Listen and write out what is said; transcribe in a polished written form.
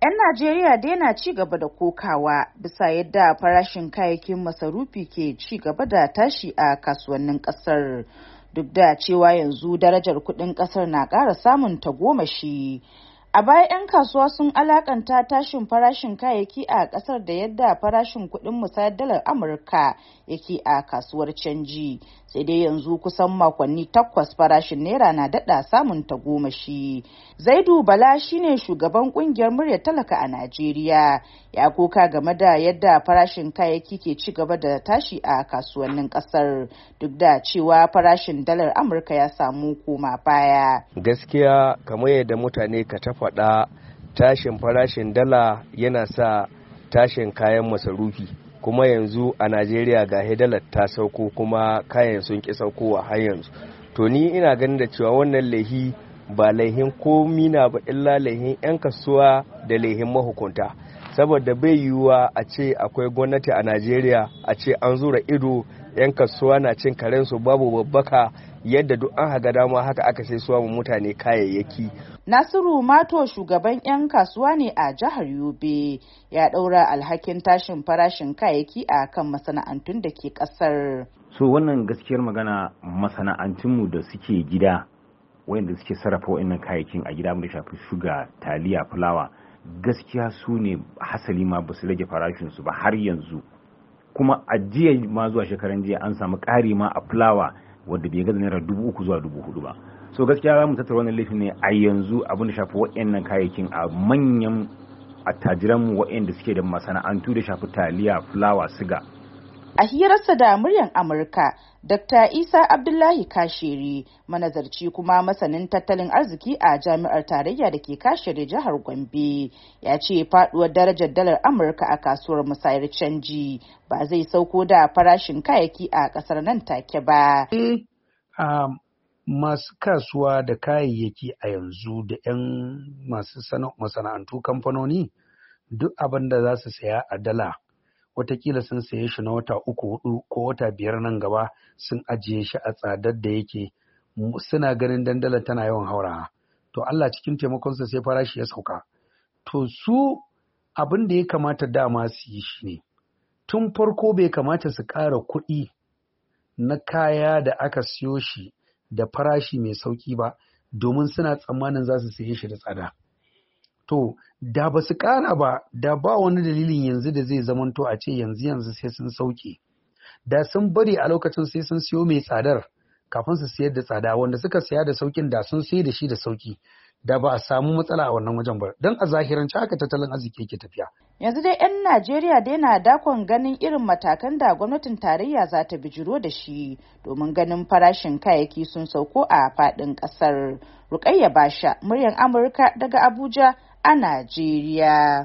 'Yan Najeriya dai na ci gaba da kokawa bisa yadda farashin kayayyakin masarufi ke ci gaba da tashi a kasuwannin kasar. Duk da cewa yanzu darajar kuɗin kasar na ƙara samun tagomashi. A baya 'yan kasuwa sun alakanta tashin farashin kayayyaki a kasar da yadda farashin kuɗin musayar dalar Amurka yake a kasuwar canji. Sai dai yanzu kusan makonni 8 farashin naira na daɗa samun tagomashi. Zaidu Bala shine shugaban kungiyar murya talaka a Najeriya. Ya koka game da yadda farashin kayayyaki ke ci gaba da tashi a kasuwannin kasar duk da cewa farashin dalar Amurka ya samu koma baya. Gaskiya kamar yadda mutane ka ta faɗa, tashin farashin dala yana sa tashin kayan masarufi, kuma yanzu a Najeriya ga dalar ta sauko kuma kayan sun ki saukowa har yanzu. To ni ina ganin da cewa wannan laihi ba laihin komi na ba illa laihin 'yan kasuwa da laihin mahukunta, saboda bai yiwuwa a ce akwai gwamnati a Najeriya a ce an zura ido 'yan kasuwa na cin karensu babu babbaka, yadda duk an haga dama haka aka sai suwa mutane kayayyaki. Nasiru Mato shugaban 'yan kasuwa ne a jihar Yobe, ya ɗaura alhakin tashin farashin kayayyaki a kan masana'antun da ke ƙasar. So wannan gaskiyar magana, masana'antunmu da suke gida wayanda suke sarrafa wa'annan kayayyakin a gida da shafi shuga, taliya, fulawa, gaskiya su ne hasali ma ba su rage farashinsu ba har yanzu. Kuma a jiya ma zuwa shekaran jiya an samu ƙari ma a fulawa wadda bai gaza naira 3,000 zuwa 4,000 ba. So gaskiya za mu tattara wannan laifin ne a yanzu abin da shafi wa'annan kayayyakin a manyan attajiranmu wa'anda suke da masana'antu da shafi taliya, fulawa, siga. A hirarsa da muryar Amurka, Dr. Isa Abdullahi Kashiri, manazarci kuma masanin tattalin arziki a Jami'ar Tarayya da ke Kashiri jihar Gombe, ya ce faduwar darajar dalar Amurka a kasuwar musayar canji ba zai sauko da farashin kayayyaki a kasar nan take ba. Masu kasuwa da kayayyaki a yanzu da 'yan masu masana'antu, kamfanoni, duk abin da za su saya a dala watakila sun saye shi na wata 3-4 ko wata 5 nan gaba, sun ajiye shi a tsadar da yake, suna ganin dandala tana yawan haurawa. To Allah cikin taimakonsa sai farashi ya sauka. To su abin da ya kamata dama su yi shi ne, tun farko bai kamata su ƙara kuɗi na kaya da aka siyo shi da farashi mai sauki ba, domin suna tsammanin za su saye shi da tsada. To da ba su ƙara ba, da ba wani dalilin yanzu da zai zamanto a ce yanzu sai sun sauke. Da sun bari a lokacin sai sun siyo mai tsadar kafin su siyar da tsada, wanda suka siya da saukin da sun sai da shi da sauki, da ba a samu matsala a wannan wajen ba. Don a zahirance haka tattalin arziki yake tafiya. Yanzu dai 'yan Najeriya dai na dakon ganin irin matakan da gwamnatin tarayya za ta bijiro da shi domin ganin farashin kayayyaki sun sauko a faɗin ƙasar. Rukayya Basha, muryar Amurka daga Abuja a Najeriya.